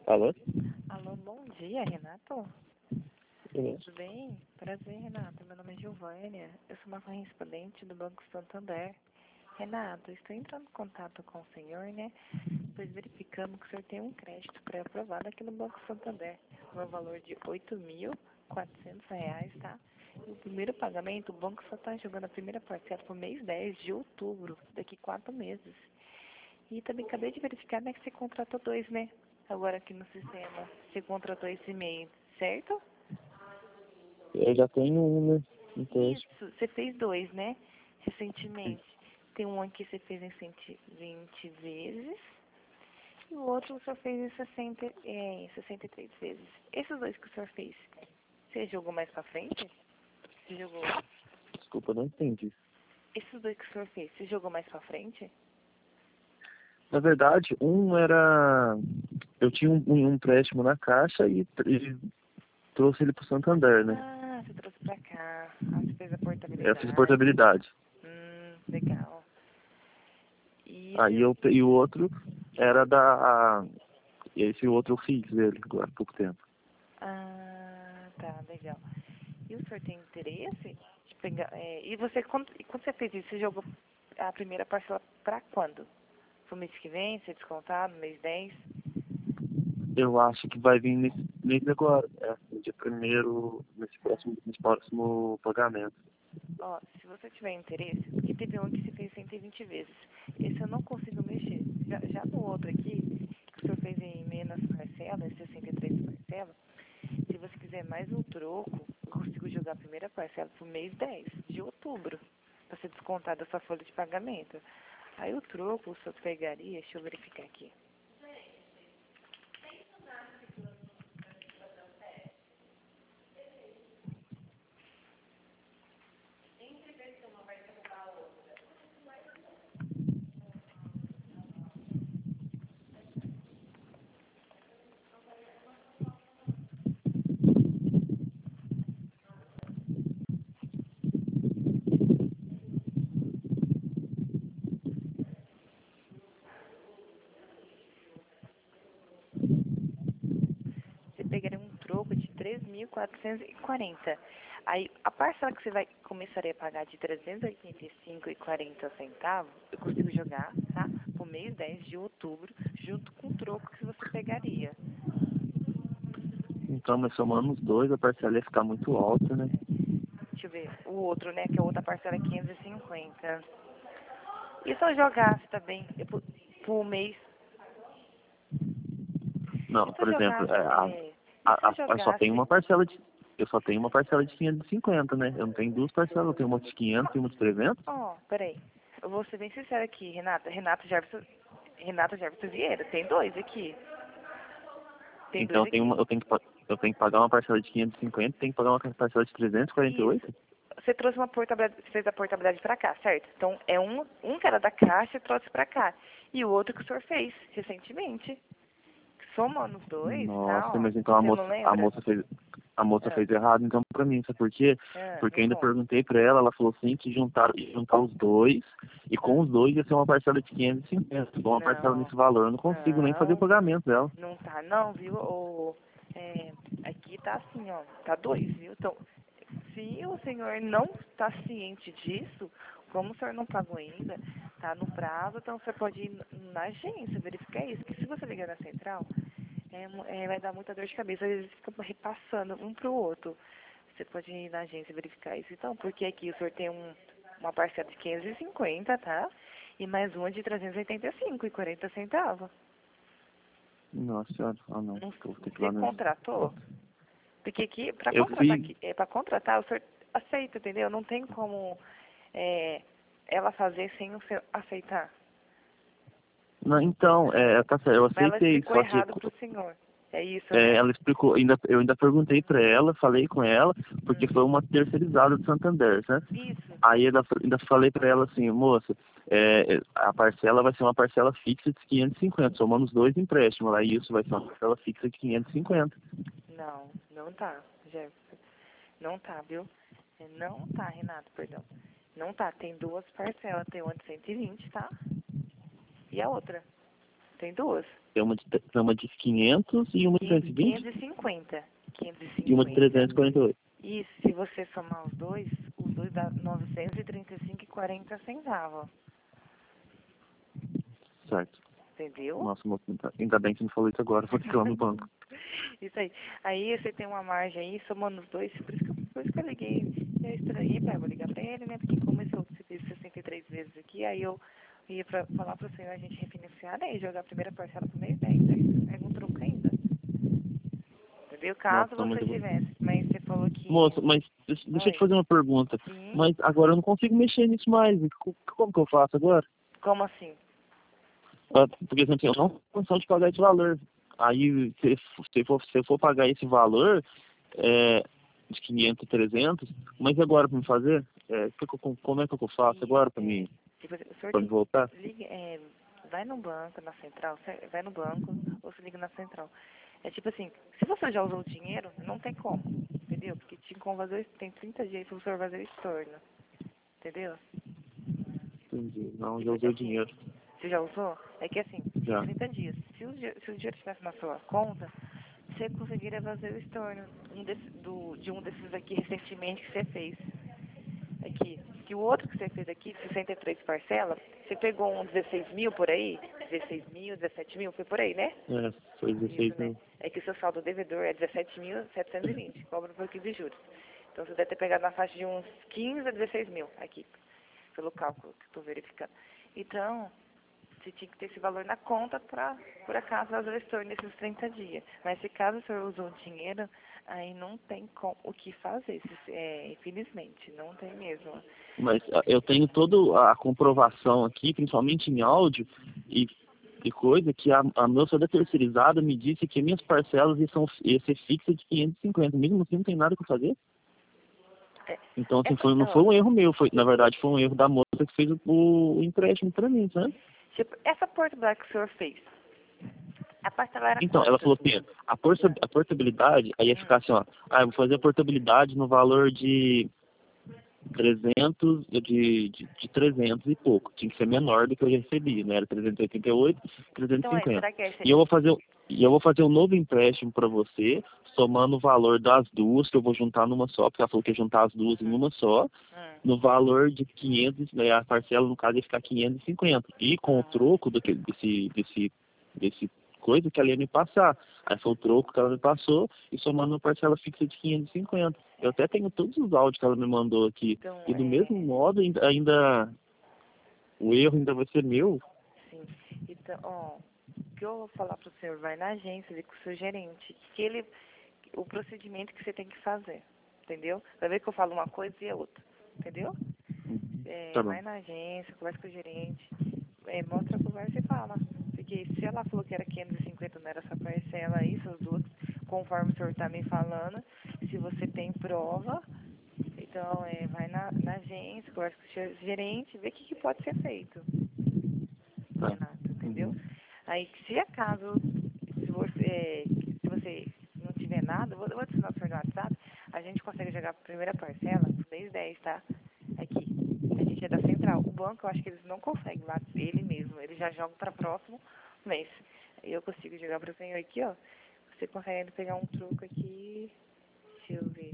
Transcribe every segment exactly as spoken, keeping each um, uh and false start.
Alô? Alô, bom dia, Renato. Sim. Tudo bem? Prazer, Renato. Meu nome é Giovânia. Eu sou uma correspondente do Banco Santander. Renato, estou entrando em contato com o senhor, né? Pois verificamos que o senhor tem um crédito pré-aprovado aqui no Banco Santander, no valor de oito mil e quatrocentos reais, tá? E o primeiro pagamento, o banco só está jogando a primeira parcela para o mês dez de outubro, daqui quatro meses. E também acabei de verificar, né, que você contratou dois, né? Agora aqui no sistema, você contratou esse e-mail, certo? Eu já tenho um, né? Um teste. Isso, você fez dois, né? Recentemente. Tem um aqui que você fez em cento e vinte vezes e o outro o senhor fez em sessenta, é, em sessenta e três vezes. Esses dois que o senhor fez, você jogou mais pra frente? Você jogou... Desculpa, eu não entendi. Esses dois que o senhor fez, você jogou mais pra frente? Na verdade, um era... Eu tinha um, um empréstimo na Caixa e, e trouxe ele pro Santander, né? Ah, você trouxe pra cá. Ah, você fez a Eu fiz portabilidade. portabilidade. Hum, legal. E Aí esse... eu, e o outro era da... Esse outro eu fiz ele agora há pouco tempo. Ah, tá, legal. E o senhor tem interesse de pegar... É, e você, quando, e quando você fez isso, você jogou a primeira parcela pra quando? Pro mês que vem, ser descontado, no mês dez? Eu acho que vai vir nesse, nesse agora, é, no dia primeiro, nesse próximo, nesse próximo pagamento. Ó, se você tiver interesse, porque teve um que se fez cento e vinte vezes. Esse eu não consigo mexer. Já, já no outro aqui, que o senhor fez em menos parcelas, sessenta e três parcelas, se você quiser mais um troco, eu consigo jogar a primeira parcela pro mês dez de outubro, para ser descontada da sua folha de pagamento. Aí o troco, o senhor pegaria, deixa eu verificar aqui. Você pegaria um troco de três mil quatrocentos e quarenta. Aí, a parcela que você vai começaria a pagar de trezentos e oitenta e cinco reais e quarenta centavos, eu consigo jogar, tá? Pro mês dez de outubro, junto com o troco que você pegaria. Então, mas somando os dois, a parcela ia ficar muito alta, né? Deixa eu ver, o outro, né, que a outra parcela é quinhentos e cinquenta. E se eu jogasse também, eu, pro, pro mês, e Não, se eu por exemplo, jogasse, é, a, é, e se a, eu a, eu só tenho jogasse, uma parcela de... Eu só tenho uma parcela de quinhentos e cinquenta, né? Eu não tenho duas parcelas, eu tenho uma de quinhentos e uma de trezentos. ó, peraí, eu vou ser bem sincera aqui, Renata, Renata Jefferson, Renata Jefferson Vieira, tem dois aqui. Tem Então dois eu tenho, aqui. uma, eu, tenho que, pa- eu tenho que pagar uma parcela de quinhentos e cinquenta, tenho que pagar uma parcela de trezentos e quarenta e Isso. oito. Você trouxe uma portabilidade, você fez a portabilidade pra cá, certo? Então, é um, um que era da Caixa e trouxe pra cá. E o outro que o senhor fez, recentemente. Somando os dois, tá, Nossa, ó. mas então a Você não moça, a lembra? moça fez, a moça Ah, fez errado então pra mim, sabe por quê? ah, Porque me eu ainda conta. perguntei pra ela, ela falou assim que juntar, juntar os dois, e com Ah, os dois ia ser uma parcela de quinhentos e cinquenta. Então uma parcela não, nesse valor, eu não consigo nem fazer o não, pagamento dela. não tá não, viu? O, é, aqui tá assim, ó, tá dois, viu? Então, se o senhor não está ciente disso, como o senhor não pagou ainda, tá no prazo, então você pode ir na agência verificar isso. Porque se você ligar na central, é, mu- é, vai dar muita dor de cabeça. Às vezes fica repassando um pro outro. Você pode ir na agência verificar isso. Então, porque aqui o senhor tem um, uma parcela de quinhentos e cinquenta, tá? E mais uma de trezentos e oitenta e cinco e quarenta centavos. Nossa senhora, ah não, Não, eu vou ter que ir você lá na... contratou? Porque aqui, para Eu contratar fui, aqui, é, para contratar, o senhor aceita, entendeu? Não tem como é, ela fazer sem o senhor aceitar. não, então, é, tá certo, eu Mas ela aceitei, explicou só que errado pro senhor. É isso, é, né? ela explicou, ainda, eu ainda perguntei pra ela, falei com ela, porque Hum. foi uma terceirizada do Santander, né? Isso. Aí ainda, ainda falei pra ela assim, moça, é, a parcela vai ser uma parcela fixa de quinhentos e cinquenta, somando os dois empréstimos lá, e isso vai ser uma parcela fixa de quinhentos e cinquenta. Não, não tá, Jefferson. Não tá, viu? É, não tá, Renato, perdão. Não tá, tem duas parcelas, tem uma de cento e vinte, tá? E a outra? Tem duas. Tem uma de, tem uma de quinhentos e uma de duzentos e vinte? quinhentos e cinquenta. quinhentos e cinquenta. E uma de trezentos e quarenta e oito. Isso, se você somar os dois, os dois dá novecentos e trinta e cinco reais e quarenta centavos. Certo. Entendeu? Nossa, moço, ainda bem que você me falou isso agora, vou te lá no banco. Isso aí. Aí você tem uma margem aí, somando os dois, por isso que, eu- por isso que eu liguei. Eu estranhei, pai, vou ligar pra ele, né? Porque como esse outro você fez sessenta e três vezes aqui, aí eu ia pra, falar pro senhor a gente refinanciar, né? E jogar a primeira parcela pro mês dez, aí pega um troco ainda. Entendeu? Caso Nossa, você muito bom. tivesse. Mas você falou que... Moço, mas deixa, deixa eu te Oi. fazer uma pergunta. Sim. Mas agora eu não consigo mexer nisso mais. Co- Como que eu faço agora? Como assim? Ah, Porque, assim, eu não tenho condição de pagar esse valor. Aí, se, se, for, se eu for pagar esse valor, é, de quinhentos, trezentos, mas e agora para me fazer? É, que que eu- como é que eu faço agora para É, mim, tipo, o senhor pra me tem voltar? liga, é, vai no banco, na central, cê- vai no banco ou se liga na central. É tipo assim, se você já usou o dinheiro, não tem como, entendeu? Porque te convazou, tem trinta dias para o senhor fazer o estorno, entendeu? Entendi. Não, já Tipo, usei é o que, dinheiro. você já usou? É que assim, tem Já. trinta dias. Se o, di- se o dinheiro estivesse na sua conta, você conseguiria fazer o estorno um desse, do, de um desses aqui recentemente que você fez. Aqui. Que o outro que você fez aqui, sessenta e três parcelas, você pegou um dezesseis mil por aí? dezesseis mil, dezessete mil, foi por aí, né? É, foi dezesseis Isso, né? mil. É que o seu saldo devedor é dezessete mil setecentos e vinte, cobra um pouquinho de juros. Então você deve ter pegado na faixa de uns quinze a dezesseis mil aqui, pelo cálculo que estou verificando. Então, você tinha que ter esse valor na conta para, por acaso, fazer o estorno nesses trinta dias. Mas se caso o senhor usou o dinheiro, aí não tem com, o que fazer, se- é, infelizmente, não tem mesmo. Mas ah, eu tenho toda a comprovação aqui, principalmente em áudio e, e coisa, que a, a moça da terceirizada me disse que minhas parcelas iam, iam ser fixas de quinhentos e cinquenta. Mesmo assim, não tem nada para fazer. É, Então, assim, essa, foi, não foi ó, um erro meu, foi, na verdade, foi um erro da moça que fez o, o empréstimo para mim, sabe? tipo, essa Porto Black que o senhor fez, a parcela era Então, ela quanto? falou assim, a, porta, a portabilidade, aí ia Hum, ficar assim, ó, ah, eu vou fazer a portabilidade no valor de trezentos, de, de, de trezentos e pouco. Tinha que ser menor do que eu já recebi, né? Era trezentos e oitenta e oito, então, é, trezentos e cinquenta. será que é esse? E eu vou fazer, e eu vou fazer um novo empréstimo para você, somando o valor das duas, que eu vou juntar numa só, porque ela falou que ia juntar as duas em Uhum, uma só, hum, no valor de quinhentos, né? A parcela, no caso, ia ficar quinhentos e cinquenta. E com o ah, troco do que, desse, desse, desse coisa que ela ia me passar. Aí foi o troco que ela me passou e somando uma parcela fixa de quinhentos e cinquenta. Eu até tenho todos os áudios que ela me mandou aqui. então, E do mesmo é, modo, ainda, ainda o erro ainda vai ser meu. sim. Então, ó, o que eu vou falar para o senhor, vai na agência, ver com o seu gerente, que ele, o procedimento que você tem que fazer, entendeu? Vai ver que eu falo uma coisa e é outra, entendeu? É, Tá bom. vai na agência, conversa com o gerente, é, mostra a conversa e fala. Porque se ela falou que era quinhentos e cinquenta, não era essa parcela aí, essas duas, conforme o senhor está me falando, se você tem prova, então é, vai na, na agência, conversa com o seu gerente, vê o que, que pode ser feito, Tá. Renato, entendeu? Uhum. Aí, se acaso, se você, é, se você não tiver nada, eu vou, eu vou adicionar o senhor no WhatsApp, a gente consegue jogar a primeira parcela, mês dez, tá? Aqui. A gente é da central. O banco, eu acho que eles não conseguem lá, ele mesmo. Ele já joga para próximo mês. Aí eu consigo jogar para o senhor aqui, ó. Você consegue ainda pegar um truco aqui. Deixa eu ver.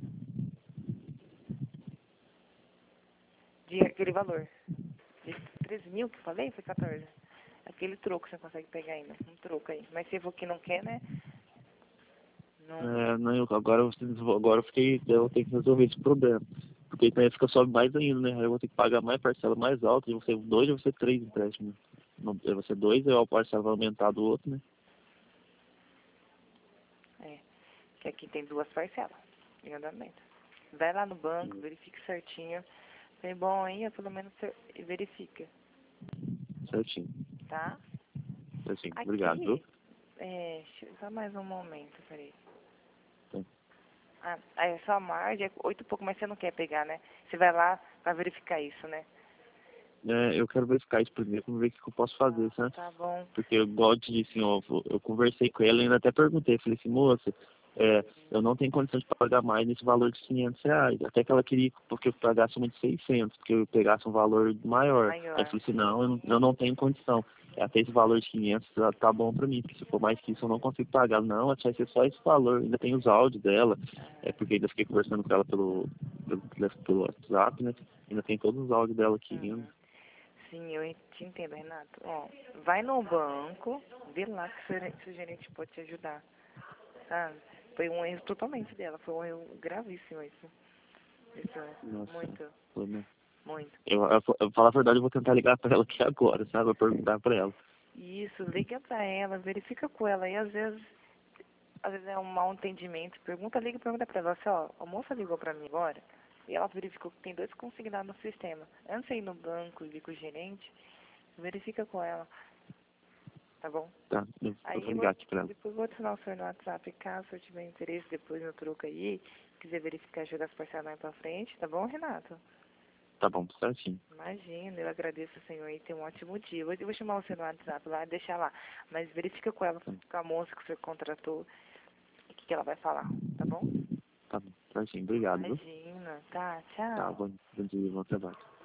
De aquele valor. De treze mil que eu falei? Foi quatorze. Aquele troco você consegue pegar ainda. Um troco aí. Mas se for que não quer, né? Não. É, não, eu- agora, eu, agora eu fiquei, eu tenho que resolver esse problema. Porque aí fica sobe mais ainda, né? Aí eu vou ter que pagar mais parcela mais alta, e você dois ou você três empréstimos. Não, eu vou ser dois, aí a parcela vai aumentar do outro, né? É. Que aqui tem duas parcelas em andamento. Vai lá no banco, verifique certinho. Tem bom aí, pelo menos cer- verifica, Certinho. tá? Certinho. Obrigado, viu? Aqui, é, deixa eu- só mais um momento, peraí. Tá. Ah, aí só a margem é oito e pouco, mas você não quer pegar, né? Você vai lá pra verificar isso, né? É, eu quero verificar isso primeiro pra ver o que que eu posso fazer, sabe? Tá bom. Porque, igual eu te disse, ó, eu conversei com ela e ainda até perguntei, falei assim, moça, é, eu não tenho condição de pagar mais nesse valor de quinhentos reais. Até que ela queria porque eu pagasse uma de seiscentos, porque eu pegasse um valor maior. Maior. Aí eu falei assim, não, eu não, eu não tenho condição. Até esse valor de quinhentos tá, tá bom pra mim, porque se for mais que isso eu não consigo pagar. Não, vai ser só esse valor. Ainda tem os áudios dela, é porque ainda fiquei conversando com ela pelo, pelo, pelo WhatsApp, né? Ainda tem todos os áudios dela aqui Uhum. ainda. Sim, eu te entendo, Renato. Ó, vai no banco, vê lá que o gerente, o gerente pode te ajudar. Sabe? Foi um erro totalmente dela, foi um erro gravíssimo isso. Isso é Nossa, muito, foi, né? muito. Eu, eu, eu falar a verdade, eu vou tentar ligar pra ela aqui agora, sabe? Vou perguntar pra ela. Isso, liga pra ela, verifica com ela. E às vezes, às vezes é um mal entendimento. Pergunta, liga e pergunta pra ela assim, ó, a moça ligou pra mim agora e ela verificou que tem dois consignados no sistema. Antes de ir no banco e ir com o gerente, verifica com ela, tá bom? Tá, eu, eu Aí vou eu ligar vou, aqui pra ela. depois eu vou adicionar o senhor no WhatsApp, caso o senhor tiver interesse depois no troco aí, quiser verificar, jogar as parcelas mais pra frente, tá bom, Renato? Tá bom, certinho. Imagina, eu agradeço o senhor e tenha um ótimo dia. Eu vou, eu vou chamar você no WhatsApp lá, deixar lá. Mas verifica com ela, com a moça que o senhor contratou, o que, que ela vai falar, tá bom? Tá bom, certinho. Obrigado, viu? Imagina, tá, Tá, tchau. bom, bom dia, bom trabalho.